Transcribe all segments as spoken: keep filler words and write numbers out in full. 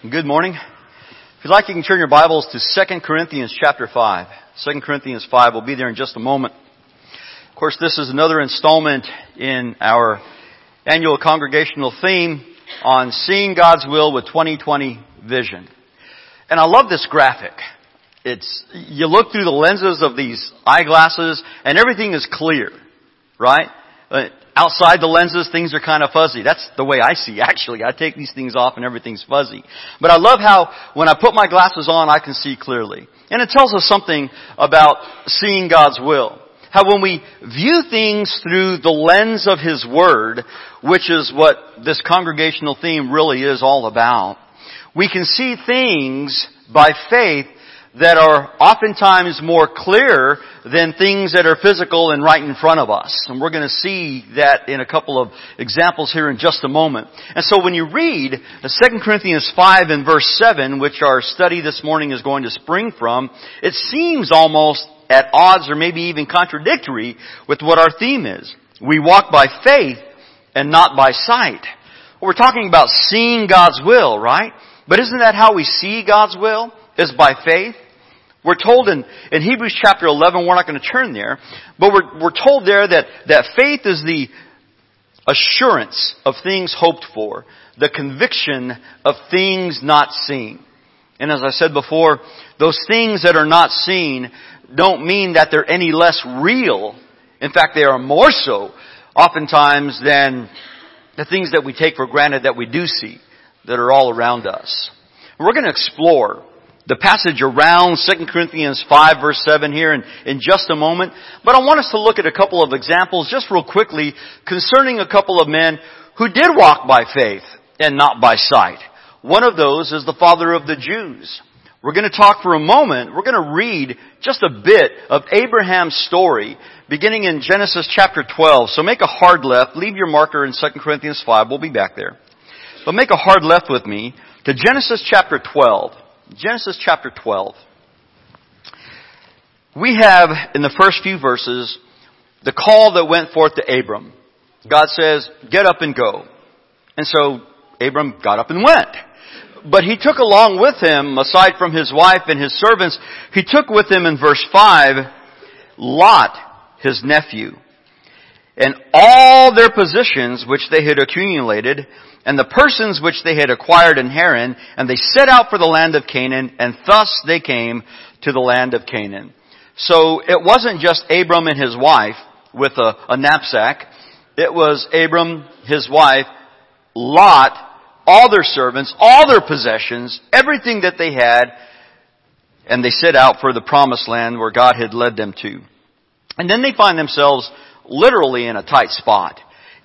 Good morning. If you'd like, you can turn your Bibles to Second Corinthians chapter five. Second Corinthians five. We'll be there in just a moment. Of course, this is another installment in our annual congregational theme on seeing God's will with twenty twenty vision. And I love this graphic. It's, you look through the lenses of these eyeglasses and everything is clear, right? Uh, outside the lenses, things are kind of fuzzy. That's the way I see, actually. I take these things off and everything's fuzzy. But I love how when I put my glasses on, I can see clearly. And it tells us something about seeing God's will. How when we view things through the lens of His Word, which is what this congregational theme really is all about, we can see things by faith that are oftentimes more clear than things that are physical and right in front of us. And we're going to see that in a couple of examples here in just a moment. And so when you read Second Corinthians five and verse seven, which our study this morning is going to spring from, it seems almost at odds or maybe even contradictory with what our theme is. We walk by faith and not by sight. We're talking about seeing God's will, right? But isn't that how we see God's will? Is by faith. We're told in, in Hebrews chapter eleven, we're not going to turn there, but we're, we're told there that, that faith is the assurance of things hoped for, the conviction of things not seen. And as I said before, those things that are not seen don't mean that they're any less real. In fact, they are more so oftentimes than the things that we take for granted that we do see, that are all around us. And we're going to explore the passage around Second Corinthians five verse seven here in, in just a moment. But I want us to look at a couple of examples just real quickly concerning a couple of men who did walk by faith and not by sight. One of those is the father of the Jews. We're going to talk for a moment. We're going to read just a bit of Abraham's story beginning in Genesis chapter twelve. So make a hard left. Leave your marker in Second Corinthians five. We'll be back there. But make a hard left with me to Genesis chapter twelve. Genesis chapter twelve. We have, in the first few verses, the call that went forth to Abram. God says, get up and go. And so, Abram got up and went. But he took along with him, aside from his wife and his servants, he took with him in verse five, Lot, his nephew, and all their possessions which they had accumulated, and the persons which they had acquired in Haran, and they set out for the land of Canaan, and thus they came to the land of Canaan. So it wasn't just Abram and his wife with a, a knapsack. It was Abram, his wife, Lot, all their servants, all their possessions, everything that they had, and they set out for the promised land where God had led them to. And then they find themselves literally in a tight spot.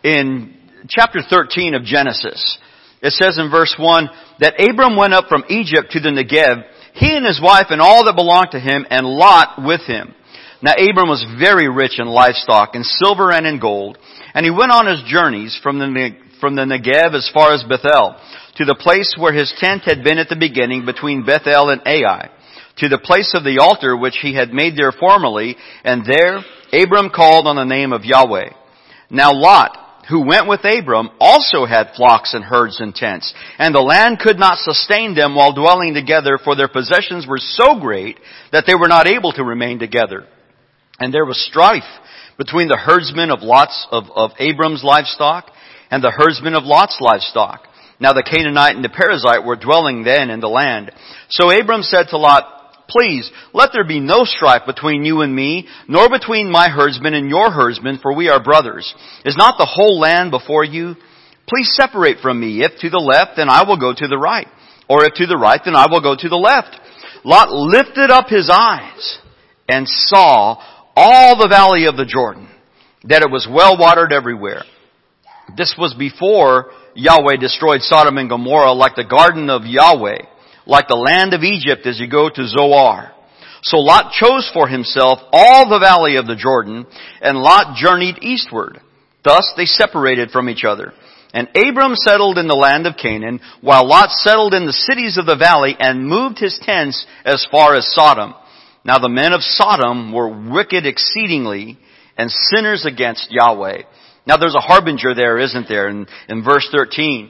In chapter thirteen of Genesis, it says in verse one that Abram went up from Egypt to the Negev, he and his wife and all that belonged to him, and Lot with him. Now Abram was very rich in livestock, in silver and in gold, and he went on his journeys from the from the Negev as far as Bethel, to the place where his tent had been at the beginning between Bethel and Ai, to the place of the altar which he had made there formerly, and there Abram called on the name of Yahweh. Now Lot, who went with Abram, also had flocks and herds and tents, and the land could not sustain them while dwelling together, for their possessions were so great that they were not able to remain together. And there was strife between the herdsmen of Lot's, of, of Abram's livestock, and the herdsmen of Lot's livestock. Now the Canaanite and the Perizzite were dwelling then in the land. So Abram said to Lot, please, let there be no strife between you and me, nor between my herdsmen and your herdsmen, for we are brothers. Is not the whole land before you? Please separate from me. If to the left, then I will go to the right. Or if to the right, then I will go to the left. Lot lifted up his eyes and saw all the valley of the Jordan, that it was well watered everywhere. This was before Yahweh destroyed Sodom and Gomorrah, like the garden of Yahweh, like the land of Egypt as you go to Zoar. So Lot chose for himself all the valley of the Jordan, and Lot journeyed eastward. Thus they separated from each other. And Abram settled in the land of Canaan, while Lot settled in the cities of the valley and moved his tents as far as Sodom. Now the men of Sodom were wicked exceedingly, and sinners against Yahweh. Now there's a harbinger there, isn't there, in, in verse thirteen.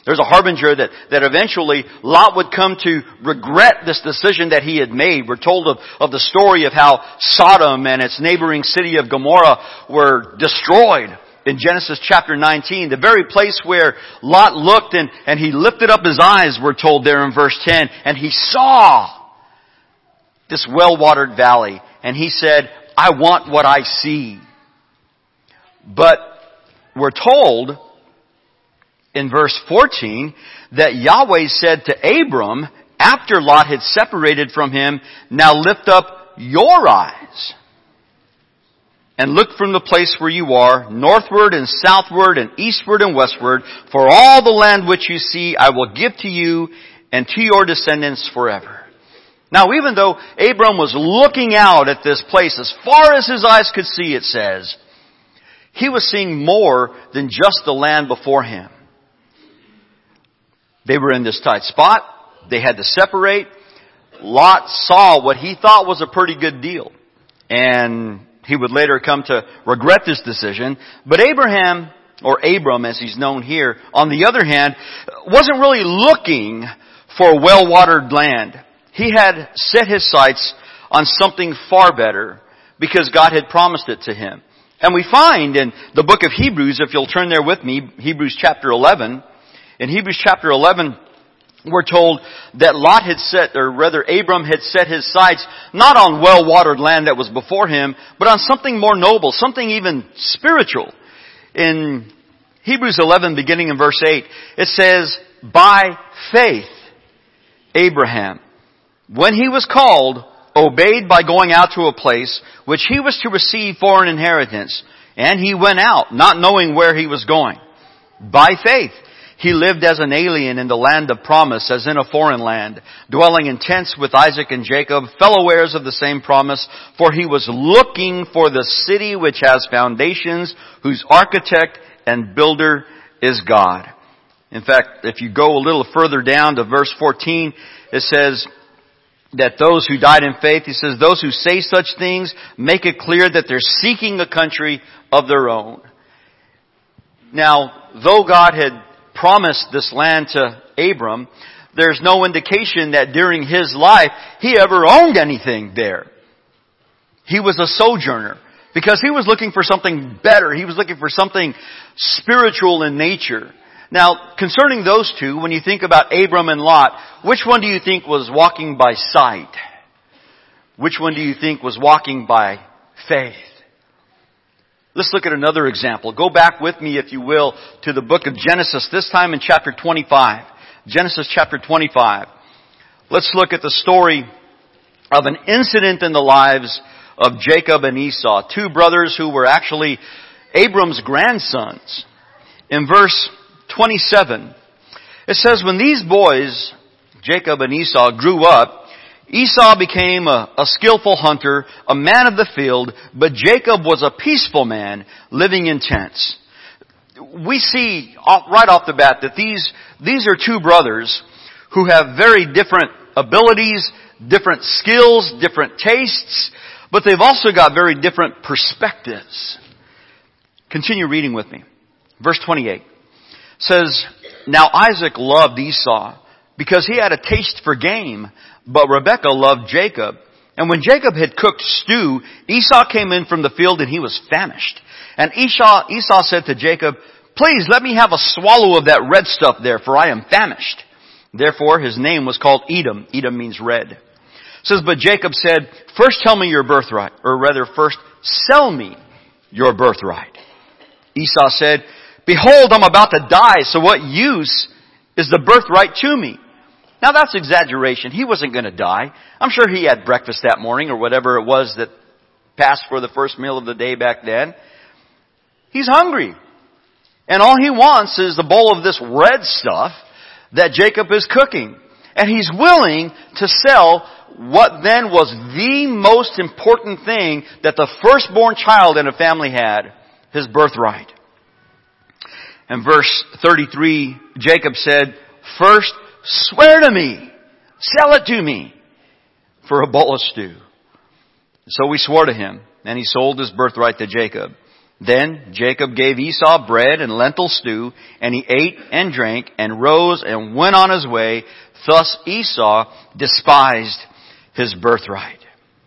There's a harbinger that, that eventually Lot would come to regret this decision that he had made. We're told of, of the story of how Sodom and its neighboring city of Gomorrah were destroyed in Genesis chapter nineteen. The very place where Lot looked and, and he lifted up his eyes, we're told there in verse ten, and he saw this well-watered valley. And he said, I want what I see. But we're told in verse fourteen, that Yahweh said to Abram, after Lot had separated from him, now lift up your eyes and look from the place where you are, northward and southward and eastward and westward, for all the land which you see I will give to you and to your descendants forever. Now, even though Abram was looking out at this place as far as his eyes could see, it says, he was seeing more than just the land before him. They were in this tight spot. They had to separate. Lot saw what he thought was a pretty good deal. And he would later come to regret this decision. But Abraham, or Abram as he's known here, on the other hand, wasn't really looking for well-watered land. He had set his sights on something far better because God had promised it to him. And we find in the book of Hebrews, if you'll turn there with me, Hebrews chapter eleven, in Hebrews chapter eleven, we're told that Lot had set, or rather Abram had set his sights not on well-watered land that was before him, but on something more noble, something even spiritual. In Hebrews eleven, beginning in verse eight, it says, by faith, Abraham, when he was called, obeyed by going out to a place which he was to receive for an inheritance, and he went out, not knowing where he was going. By faith, he lived as an alien in the land of promise, as in a foreign land, dwelling in tents with Isaac and Jacob, fellow heirs of the same promise, for he was looking for the city which has foundations, whose architect and builder is God. In fact, if you go a little further down to verse fourteen, it says that those who died in faith, he says, those who say such things make it clear that they're seeking a country of their own. Now, though God had promised this land to Abram, there's no indication that during his life he ever owned anything there. He was a sojourner because he was looking for something better. He was looking for something spiritual in nature. Now, concerning those two, when you think about Abram and Lot, which one do you think was walking by sight? Which one do you think was walking by faith? Let's look at another example. Go back with me, if you will, to the book of Genesis, this time in chapter twenty-five. Genesis chapter twenty-five. Let's look at the story of an incident in the lives of Jacob and Esau, two brothers who were actually Abram's grandsons. In verse twenty-seven, it says, when these boys, Jacob and Esau, grew up, Esau became a, a skillful hunter, a man of the field, but Jacob was a peaceful man living in tents. We see off, right off the bat that these, these are two brothers who have very different abilities, different skills, different tastes, but they've also got very different perspectives. Continue reading with me. Verse twenty-eight says, now Isaac loved Esau because he had a taste for game, but Rebekah loved Jacob. And when Jacob had cooked stew, Esau came in from the field and he was famished. And Esau, Esau said to Jacob, please let me have a swallow of that red stuff there, for I am famished. Therefore his name was called Edom. Edom means red. It says, but Jacob said, first tell me your birthright, or rather first sell me your birthright. Esau said, behold, I'm about to die, so what use is the birthright to me? Now that's exaggeration. He wasn't going to die. I'm sure he had breakfast that morning or whatever it was that passed for the first meal of the day back then. He's hungry. And all he wants is the bowl of this red stuff that Jacob is cooking. And he's willing to sell what then was the most important thing that the firstborn child in a family had, his birthright. And verse thirty-three, Jacob said, first swear to me, sell it to me for a bowl of stew. So we swore to him, and he sold his birthright to Jacob. Then Jacob gave Esau bread and lentil stew, and he ate and drank and rose and went on his way. Thus Esau despised his birthright.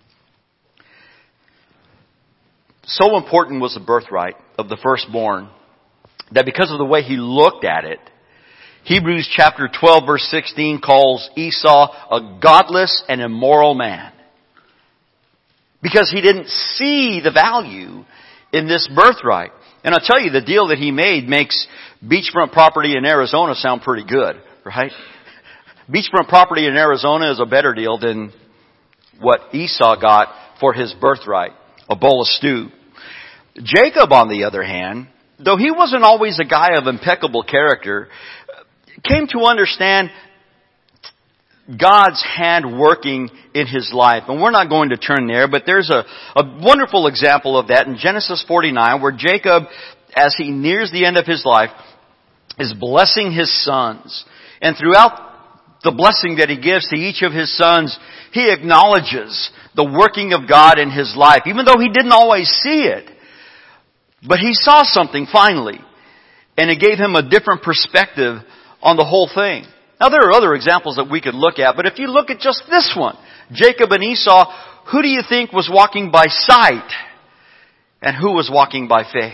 So important was the birthright of the firstborn that because of the way he looked at it, Hebrews chapter twelve verse sixteen calls Esau a godless and immoral man. Because he didn't see the value in this birthright. And I'll tell you, the deal that he made makes beachfront property in Arizona sound pretty good, right? Beachfront property in Arizona is a better deal than what Esau got for his birthright, a bowl of stew. Jacob, on the other hand, though he wasn't always a guy of impeccable character, came to understand God's hand working in his life. And we're not going to turn there, but there's a, a wonderful example of that in Genesis forty-nine, where Jacob, as he nears the end of his life, is blessing his sons. And throughout the blessing that he gives to each of his sons, he acknowledges the working of God in his life, even though he didn't always see it. But he saw something finally, and it gave him a different perspective on the whole thing. Now there are other examples that we could look at, but if you look at just this one, Jacob and Esau, who do you think was walking by sight and who was walking by faith?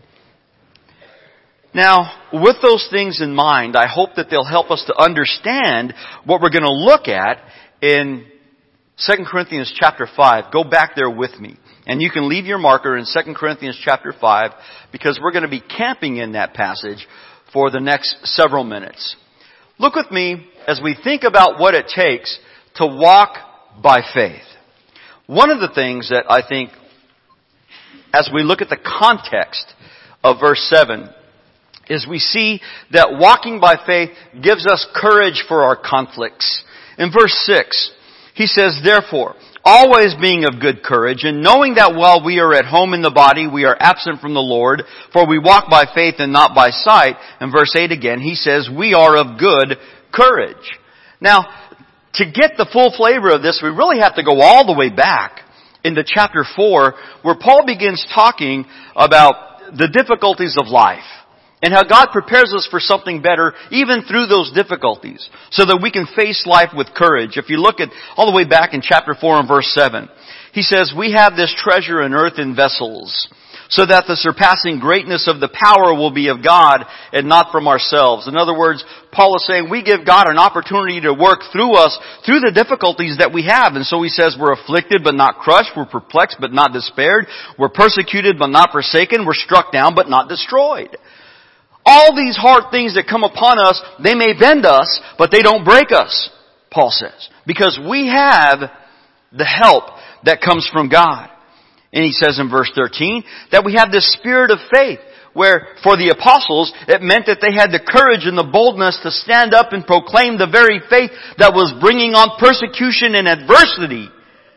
Now, with those things in mind, I hope that they'll help us to understand what we're going to look at in Second Corinthians chapter five. Go back there with me. And you can leave your marker in Second Corinthians chapter five, because we're going to be camping in that passage for the next several minutes. Look with me as we think about what it takes to walk by faith. One of the things that I think, as we look at the context of verse seven, is we see that walking by faith gives us courage for our conflicts. In verse six, he says, therefore, always being of good courage, and knowing that while we are at home in the body, we are absent from the Lord, for we walk by faith and not by sight. In verse eight again, he says, we are of good courage. Now, to get the full flavor of this, we really have to go all the way back into chapter four, where Paul begins talking about the difficulties of life, and how God prepares us for something better even through those difficulties, so that we can face life with courage. If you look at all the way back in chapter four and verse seven, he says, we have this treasure in earthen vessels, so that the surpassing greatness of the power will be of God and not from ourselves. In other words, Paul is saying we give God an opportunity to work through us through the difficulties that we have. And so he says we're afflicted but not crushed, we're perplexed but not despaired, we're persecuted but not forsaken, we're struck down but not destroyed. All these hard things that come upon us, they may bend us, but they don't break us, Paul says. Because we have the help that comes from God. And he says in verse thirteen that we have this spirit of faith, where for the apostles it meant that they had the courage and the boldness to stand up and proclaim the very faith that was bringing on persecution and adversity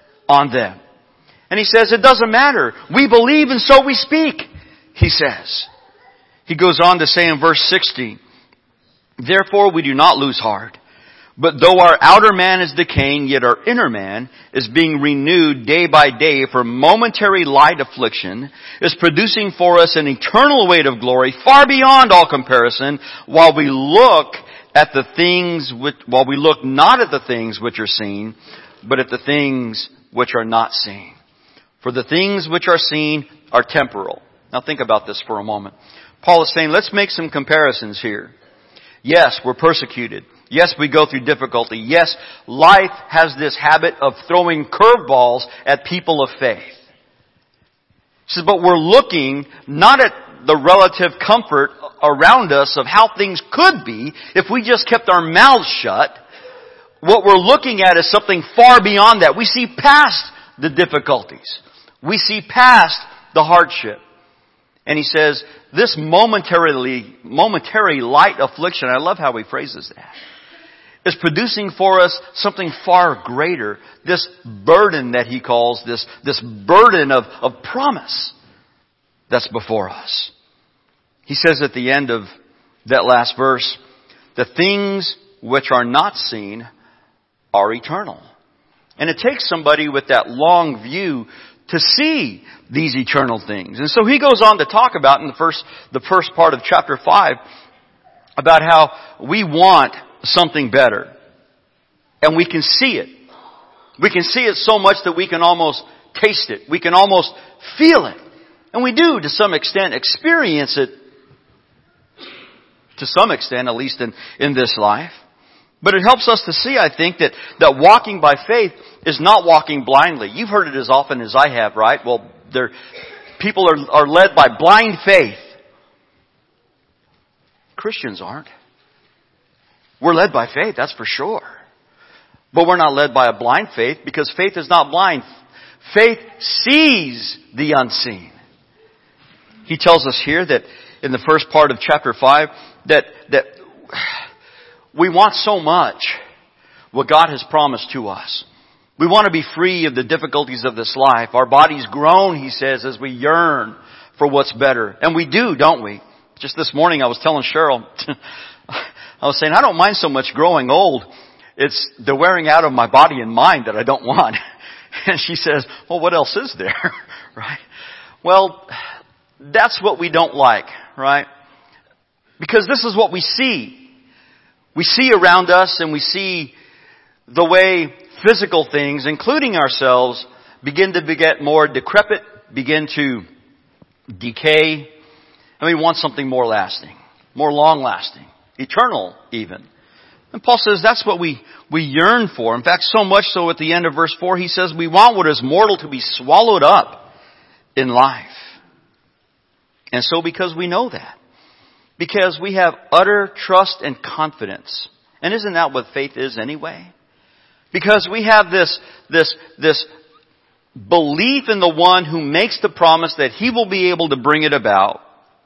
on them. And he says it doesn't matter. We believe and so we speak, he says. He goes on to say in verse sixteen, therefore we do not lose heart. But though our outer man is decaying, yet our inner man is being renewed day by day, for momentary light affliction is producing for us an eternal weight of glory far beyond all comparison, while we look at the things which, while we look not at the things which are seen, but at the things which are not seen. For the things which are seen are temporal. Now think about this for a moment. Paul is saying, let's make some comparisons here. Yes, we're persecuted. Yes, we go through difficulty. Yes, life has this habit of throwing curveballs at people of faith. He says, but we're looking not at the relative comfort around us of how things could be if we just kept our mouths shut. What we're looking at is something far beyond that. We see past the difficulties. We see past the hardship. And he says, this momentarily, momentary light affliction, I love how he phrases that, is producing for us something far greater. This burden that he calls, this, this burden of, of promise that's before us. He says at the end of that last verse, the things which are not seen are eternal. And it takes somebody with that long view to see these eternal things. And so he goes on to talk about in the first, the first part of chapter five about how we want something better. And we can see it. We can see it so much that we can almost taste it. We can almost feel it. And we do, to some extent, experience it. To some extent, at least in, in this life. But it helps us to see, I think, that, that walking by faith is not walking blindly. You've heard it as often as I have, right? Well, there, people are, are led by blind faith. Christians aren't. We're led by faith, that's for sure. But we're not led by a blind faith, because faith is not blind. Faith sees the unseen. He tells us here that in the first part of chapter five, that, that we want so much what God has promised to us. We want to be free of the difficulties of this life. Our bodies groan, he says, as we yearn for what's better. And we do, don't we? Just this morning I was telling Cheryl, I was saying, I don't mind so much growing old. It's the wearing out of my body and mind that I don't want. And she says, well, what else is there? Right? Well, that's what we don't like, right? Because this is what we see. We see around us, and we see the way physical things, including ourselves, begin to get more decrepit, begin to decay, and we want something more lasting, more long-lasting, eternal even. And Paul says that's what we, we yearn for. In fact, so much so at the end of verse four, he says we want what is mortal to be swallowed up in life. And so because we know that, because we have utter trust and confidence, and isn't that what faith is anyway? Because we have this, this, this belief in the one who makes the promise that he will be able to bring it about.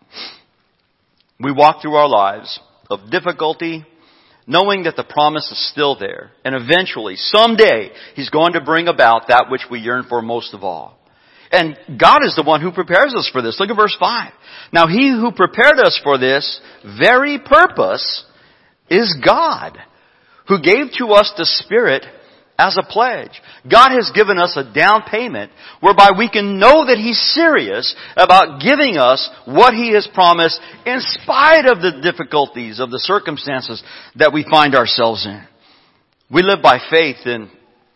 We walk through our lives of difficulty, knowing that the promise is still there. And eventually, someday, he's going to bring about that which we yearn for most of all. And God is the one who prepares us for this. Look at verse five. Now he who prepared us for this very purpose is God, who gave to us the Spirit as a pledge. God has given us a down payment whereby we can know that He's serious about giving us what He has promised in spite of the difficulties of the circumstances that we find ourselves in. We live by faith in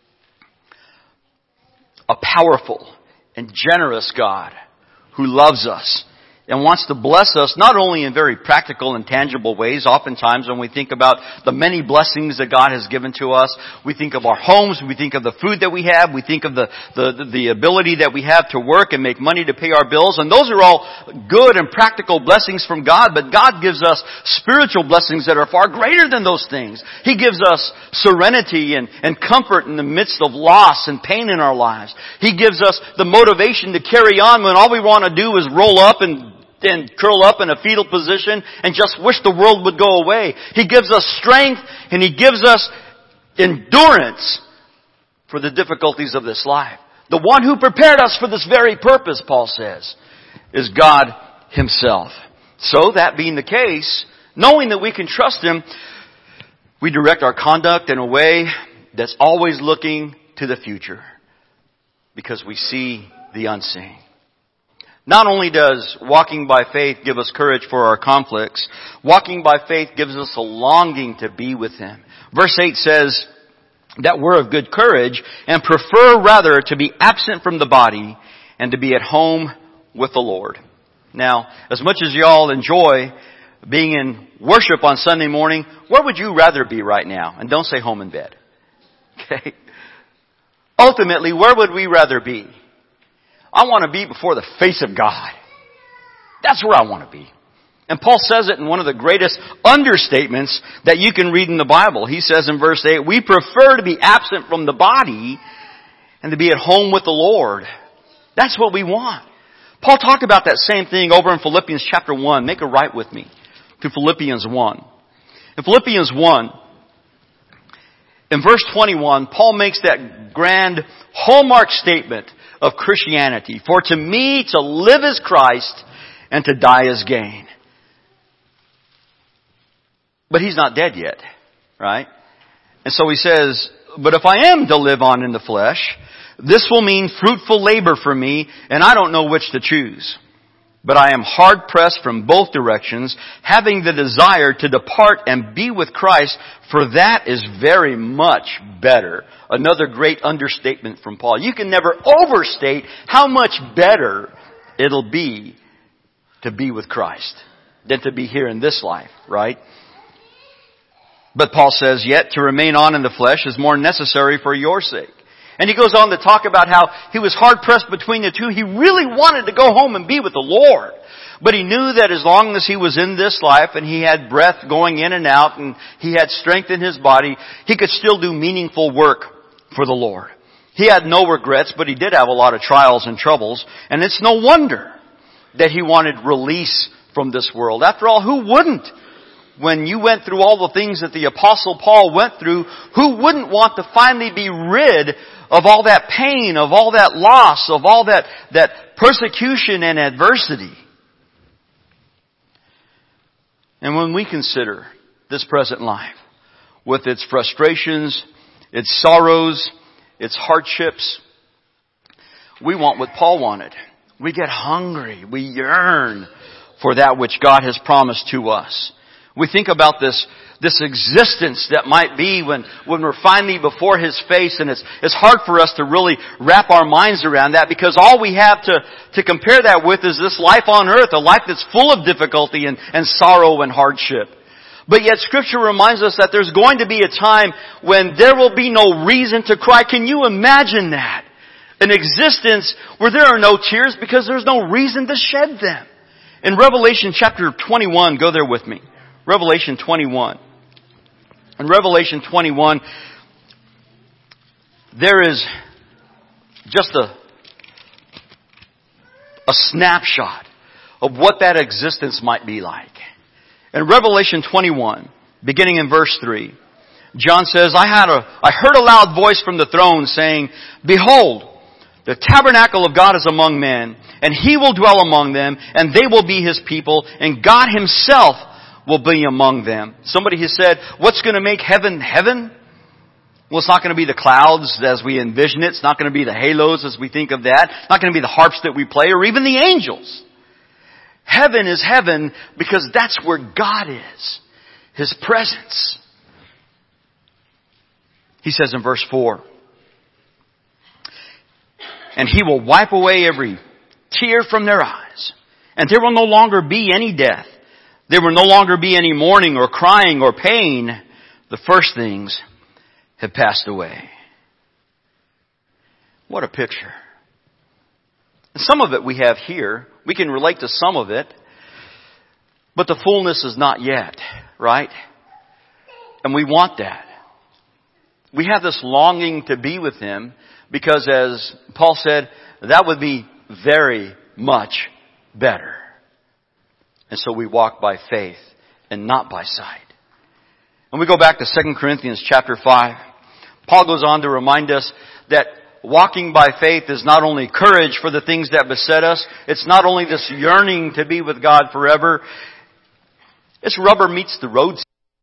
a powerful and generous God who loves us and wants to bless us not only in very practical and tangible ways. Oftentimes when we think about the many blessings that God has given to us, we think of our homes, we think of the food that we have, we think of the, the, the ability that we have to work and make money to pay our bills. And those are all good and practical blessings from God, but God gives us spiritual blessings that are far greater than those things. He gives us serenity and, and comfort in the midst of loss and pain in our lives. He gives us the motivation to carry on when all we want to do is roll up and and curl up in a fetal position and just wish the world would go away. He gives us strength and He gives us endurance for the difficulties of this life. The one who prepared us for this very purpose, Paul says, is God Himself. So that being the case, knowing that we can trust Him, we direct our conduct in a way that's always looking to the future, because we see the unseen. Not only does walking by faith give us courage for our conflicts, walking by faith gives us a longing to be with Him. Verse eight says that we're of good courage and prefer rather to be absent from the body and to be at home with the Lord. Now, as much as y'all enjoy being in worship on Sunday morning, where would you rather be right now? And don't say home in bed. Okay? Ultimately, where would we rather be? I want to be before the face of God. That's where I want to be. And Paul says it in one of the greatest understatements that you can read in the Bible. He says in verse eight, we prefer to be absent from the body and to be at home with the Lord. That's what we want. Paul talked about that same thing over in Philippians chapter one. Make a right with me to Philippians one. In Philippians one, in verse twenty-one, Paul makes that grand hallmark statement of Christianity. For to me, to live is Christ, and to die is gain. But he's not dead yet, right? And so he says, but if I am to live on in the flesh, This will mean fruitful labor for me, and I don't know which to choose. But I am hard pressed from both directions, having the desire to depart and be with Christ, for that is very much better. Another great understatement from Paul. You can never overstate how much better it'll be to be with Christ than to be here in this life, right? But Paul says, yet to remain on in the flesh is more necessary for your sake. And he goes on to talk about how he was hard pressed between the two. He really wanted to go home and be with the Lord. But he knew that as long as he was in this life and he had breath going in and out and he had strength in his body, he could still do meaningful work for the Lord. He had no regrets, but he did have a lot of trials and troubles. And it's no wonder that he wanted release from this world. After all, who wouldn't? When you went through all the things that the Apostle Paul went through, who wouldn't want to finally be rid of all that pain, of all that loss, of all that, that persecution and adversity? And when we consider this present life, with its frustrations, its sorrows, its hardships, we want what Paul wanted. We get hungry. We yearn for that which God has promised to us. We think about this, this existence that might be when, when we're finally before His face, and it's, it's hard for us to really wrap our minds around that, because all we have to, to compare that with is this life on earth, a life that's full of difficulty and, and sorrow and hardship. But yet Scripture reminds us that there's going to be a time when there will be no reason to cry. Can you imagine that? An existence where there are no tears because there's no reason to shed them. In Revelation chapter twenty-one, go there with me. Revelation twenty-one. In Revelation twenty-one, there is just a, a snapshot of what that existence might be like. In Revelation twenty-one, beginning in verse three, John says, I had a, I heard a loud voice from the throne saying, Behold, the tabernacle of God is among men, and He will dwell among them, and they will be His people, and God Himself will be among them. Somebody has said, what's going to make heaven heaven? Well, it's not going to be the clouds as we envision it. It's not going to be the halos as we think of that. It's not going to be the harps that we play or even the angels. Heaven is heaven because that's where God is. His presence. He says in verse four, and He will wipe away every tear from their eyes, and there will no longer be any death. There will no longer be any mourning or crying or pain. The first things have passed away. What a picture. And some of it we have here. We can relate to some of it. But the fullness is not yet, right? And we want that. We have this longing to be with Him because, as Paul said, that would be very much better. And so we walk by faith and not by sight. And we go back to Second Corinthians chapter five. Paul goes on to remind us that walking by faith is not only courage for the things that beset us. It's not only this yearning to be with God forever. It's rubber meets the road.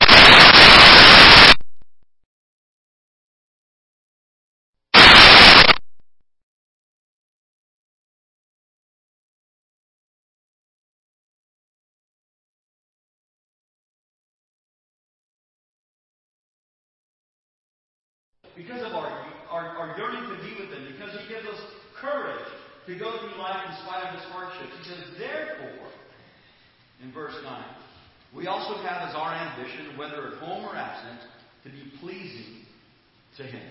Because of our, our, our yearning to be with Him, because He gives us courage to go through life in spite of His hardships. He says, therefore, in verse nine, we also have as our ambition, whether at home or absent, to be pleasing to Him.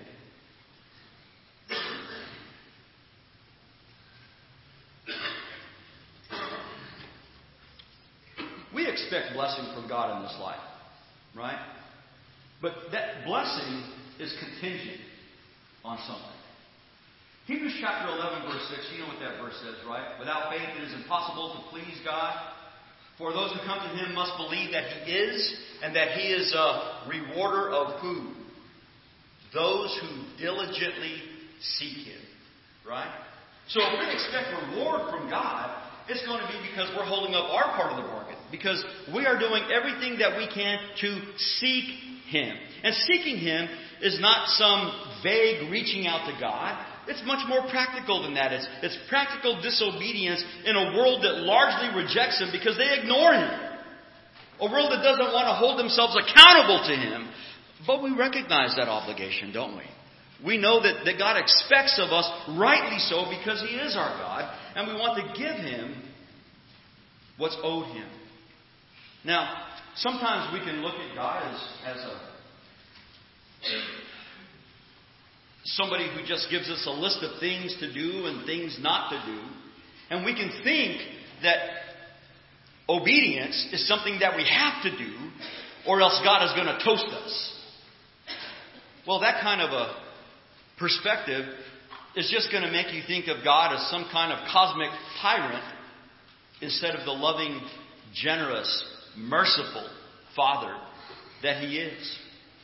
We expect blessing from God in this life, right? But that blessing is contingent on something. Hebrews chapter eleven verse six, you know what that verse says, right? Without faith it is impossible to please God. For those who come to Him must believe that He is, and that He is a rewarder of who? Those who diligently seek Him. Right? So if we expect reward from God, it's going to be because we're holding up our part of the bargain. Because we are doing everything that we can to seek Him. And seeking Him is not some vague reaching out to God. It's much more practical than that. It's, it's practical disobedience in a world that largely rejects Him because they ignore Him. A world that doesn't want to hold themselves accountable to Him. But we recognize that obligation, don't we? We know that, that God expects of us, rightly so, because He is our God. And we want to give Him what's owed Him. Now, sometimes we can look at God as, as a somebody who just gives us a list of things to do and things not to do. And we can think that obedience is something that we have to do, or else God is going to toast us. Well, that kind of a perspective is just going to make you think of God as some kind of cosmic tyrant instead of the loving, generous, merciful Father that He is.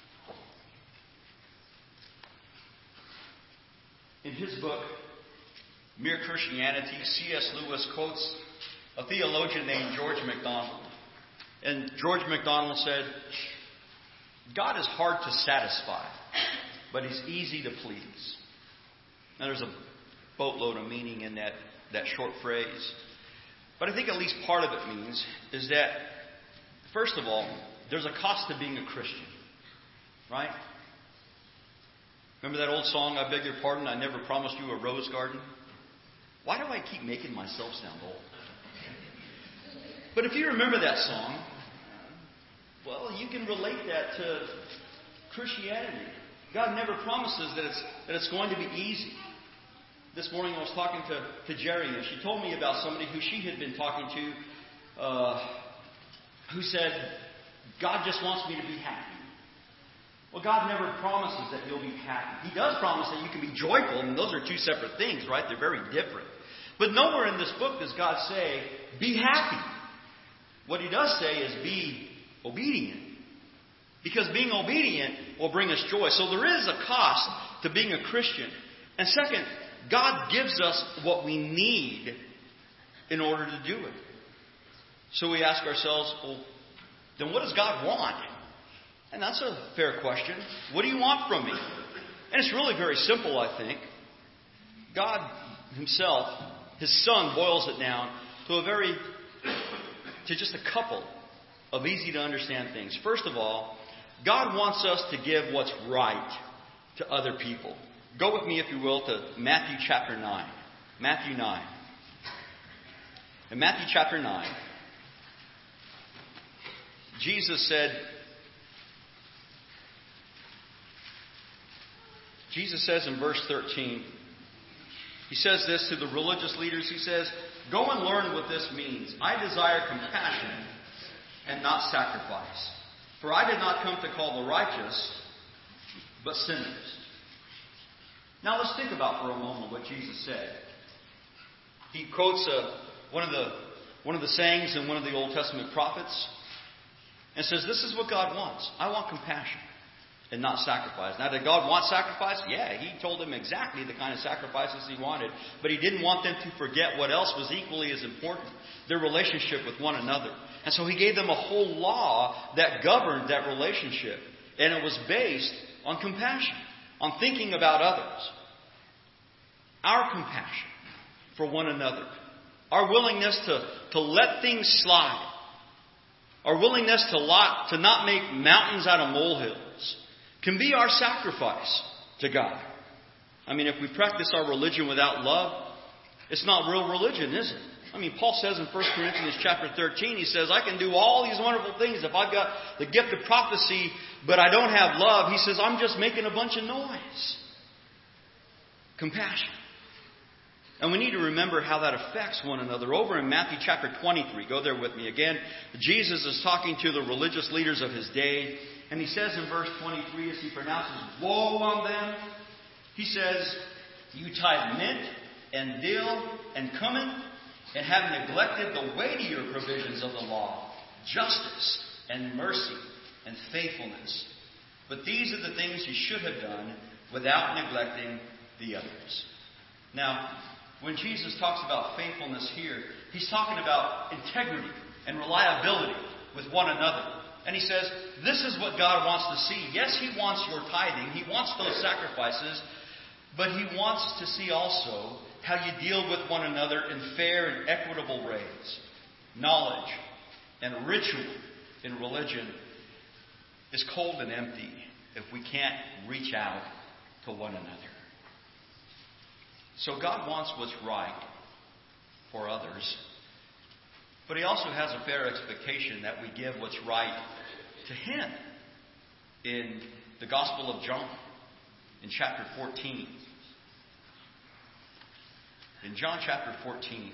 In his book, Mere Christianity, C S Lewis quotes a theologian named George MacDonald. And George MacDonald said, God is hard to satisfy, but He's easy to please. Now there's a boatload of meaning in that, that short phrase. But I think at least part of it means is that, first of all, there's a cost to being a Christian. Right? Remember that old song, I beg your pardon, I never promised you a rose garden? Why do I keep making myself sound old? But if you remember that song, well, you can relate that to Christianity. God never promises that it's that it's going to be easy. This morning I was talking to, to Jerry, and she told me about somebody who she had been talking to uh, who said, God just wants me to be happy. Well, God never promises that you'll be happy. He does promise that you can be joyful, and those are two separate things, right? They're very different. But nowhere in this book does God say, be happy. What He does say is be obedient. Because being obedient will bring us joy. So there is a cost to being a Christian. And second, God gives us what we need in order to do it. So we ask ourselves, well, then what does God want? And that's a fair question. What do you want from me? And it's really very simple, I think. God Himself, His Son, boils it down to a very, to just a couple of easy to understand things. First of all, God wants us to give what's right to other people. Go with me, if you will, to Matthew chapter nine. Matthew nine. In Matthew chapter nine, Jesus said, Jesus says in verse thirteen, He says this to the religious leaders. He says, go and learn what this means. I desire compassion and not sacrifice. For I did not come to call the righteous, but sinners. Now let's think about for a moment what Jesus said. He quotes uh, one of the one of the sayings in one of the Old Testament prophets and says, this is what God wants. I want compassion and not sacrifice. Now, did God want sacrifice? Yeah, He told them exactly the kind of sacrifices He wanted. But He didn't want them to forget what else was equally as important, their relationship with one another. And so He gave them a whole law that governed that relationship. And it was based on compassion, on thinking about others. Our compassion for one another. Our willingness to, to let things slide. Our willingness to, lot, to not make mountains out of molehills can be our sacrifice to God. I mean, if we practice our religion without love, it's not real religion, is it? I mean, Paul says in First Corinthians chapter thirteen, he says, I can do all these wonderful things if I've got the gift of prophecy, but I don't have love. He says, I'm just making a bunch of noise. Compassion. And we need to remember how that affects one another. Over in Matthew chapter twenty-three, go there with me again. Jesus is talking to the religious leaders of His day. And He says in verse twenty-three, as He pronounces woe on them, He says, you tithe mint and dill and cumin, and have neglected the weightier provisions of the law, justice and mercy and faithfulness. But these are the things you should have done without neglecting the others. Now, when Jesus talks about faithfulness here, He's talking about integrity and reliability with one another. And He says, this is what God wants to see. Yes, He wants your tithing. He wants those sacrifices. But He wants to see also how you deal with one another in fair and equitable ways. Knowledge and ritual in religion is cold and empty if we can't reach out to one another. So God wants what's right for others, but He also has a fair expectation that we give what's right to Him. In the Gospel of John, in chapter fourteen, in John chapter fourteen,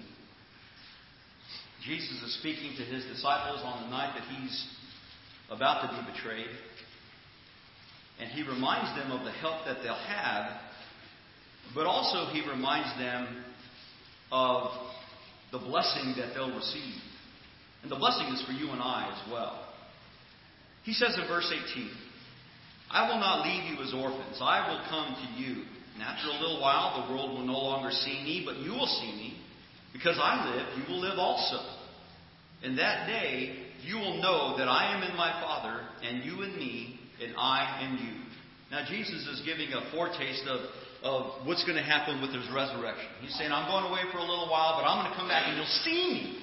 Jesus is speaking to His disciples on the night that He's about to be betrayed. And He reminds them of the help that they'll have, but also He reminds them of the blessing that they'll receive. And the blessing is for you and I as well. He says in verse eighteen, I will not leave you as orphans. I will come to you. And after a little while, the world will no longer see me, but you will see me. Because I live, you will live also. In that day, you will know that I am in my Father, and you in me, and I in you. Now, Jesus is giving a foretaste of, of what's going to happen with His resurrection. He's saying, I'm going away for a little while, but I'm going to come back, and you'll see me.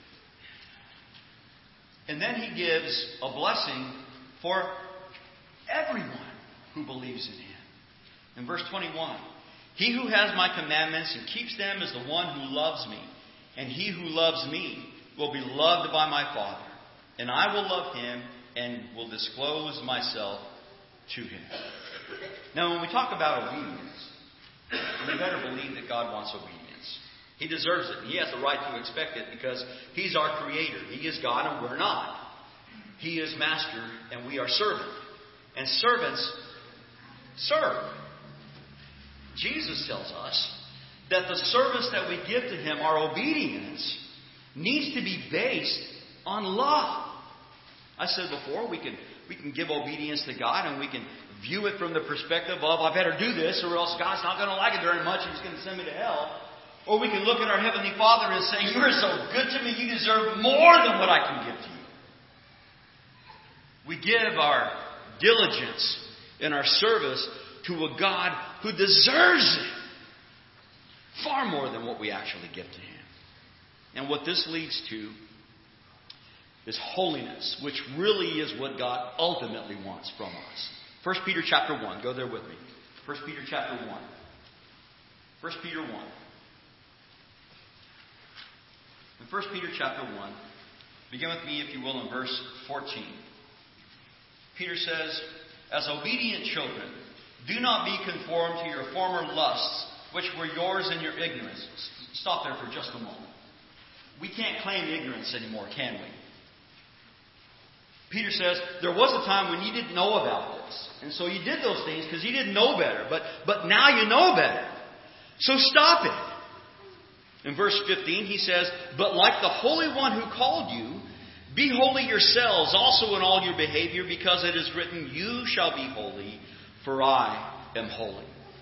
And then He gives a blessing for everyone who believes in Him. In verse twenty-one, He who has my commandments and keeps them is the one who loves me. And he who loves me will be loved by my Father. And I will love him and will disclose myself to him. Now, when we talk about obedience, we better believe that God wants obedience. He deserves it. He has the right to expect it because He's our Creator. He is God and we're not. He is Master and we are servant. And servants serve. Jesus tells us that the service that we give to Him, our obedience, needs to be based on love. I said before, we can we can give obedience to God and we can view it from the perspective of, I better do this or else God's not going to like it very much and He's going to send me to hell. Or we can look at our Heavenly Father and say, you are so good to me, you deserve more than what I can give to you. We give our diligence in our service to a God who deserves it far more than what we actually give to Him. And what this leads to is holiness, which really is what God ultimately wants from us. First Peter chapter one. Go there with me. First Peter chapter one. First Peter one. In First Peter chapter one, begin with me, if you will, in verse fourteen. Peter says, as obedient children, do not be conformed to your former lusts, which were yours in your ignorance. Stop there for just a moment. We can't claim ignorance anymore, can we? Peter says, there was a time when you didn't know about this. And so you did those things because you didn't know better. But, but now you know better. So stop it. In verse fifteen, he says, but like the Holy One who called you, be holy yourselves also in all your behavior, because it is written, you shall be holy, for I am holy.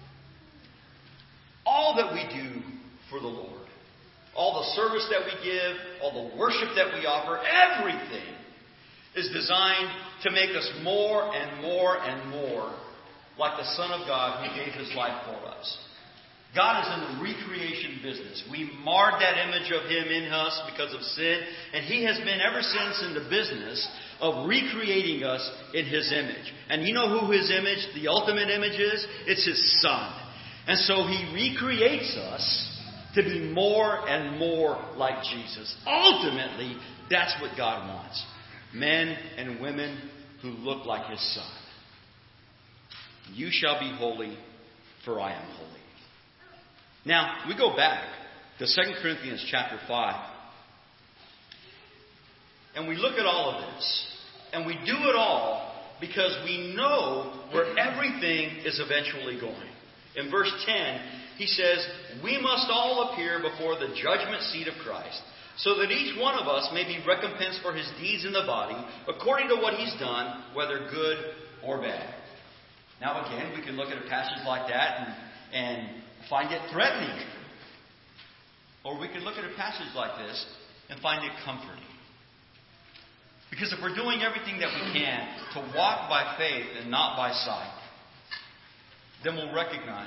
All that we do for the Lord, all the service that we give, all the worship that we offer, everything is designed to make us more and more and more like the Son of God who gave His life for us. God is in the recreation business. We marred that image of Him in us because of sin, and He has been ever since in the business of recreating us in His image. And you know who His image, the ultimate image is? It's His Son. And so He recreates us to be more and more like Jesus. Ultimately, that's what God wants. Men and women who look like His Son. You shall be holy, for I am holy. Now, we go back to Second Corinthians chapter five. And we look at all of this. And we do it all because we know where everything is eventually going. In verse ten, he says, we must all appear before the judgment seat of Christ, so that each one of us may be recompensed for his deeds in the body, according to what he's done, whether good or bad. Now again, we can look at a passage like that and, and find it threatening. Or we can look at a passage like this and find it comforting. Because if we're doing everything that we can to walk by faith and not by sight, then we'll recognize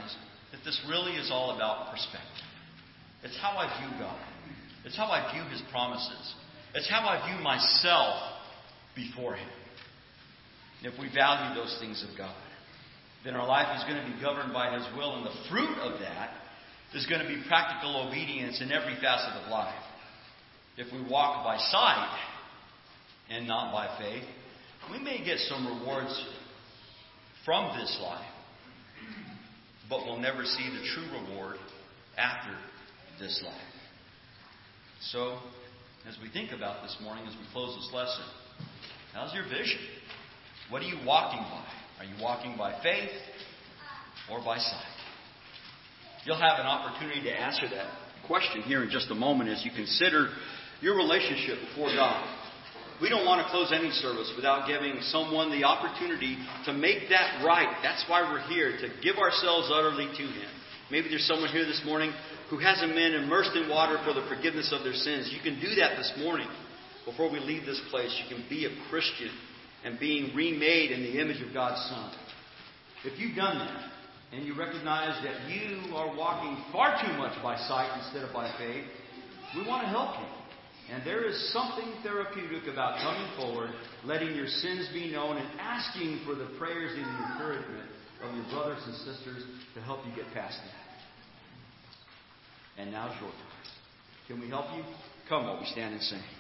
that this really is all about perspective. It's how I view God. It's how I view His promises. It's how I view myself before Him. If we value those things of God, then our life is going to be governed by His will, and the fruit of that is going to be practical obedience in every facet of life. If we walk by sight and not by faith, we may get some rewards from this life, but we'll never see the true reward after this life. So, as we think about this morning, as we close this lesson, how's your vision? What are you walking by? Are you walking by faith or by sight? You'll have an opportunity to answer that question here in just a moment as you consider your relationship before God. We don't want to close any service without giving someone the opportunity to make that right. That's why we're here, to give ourselves utterly to Him. Maybe there's someone here this morning who hasn't been immersed in water for the forgiveness of their sins. You can do that this morning. Before we leave this place, you can be a Christian and being remade in the image of God's Son. If you've done that, and you recognize that you are walking far too much by sight instead of by faith, we want to help you. And there is something therapeutic about coming forward, letting your sins be known, and asking for the prayers and the encouragement of your brothers and sisters to help you get past that. And now's your time. Can we help you? Come while we stand and sing.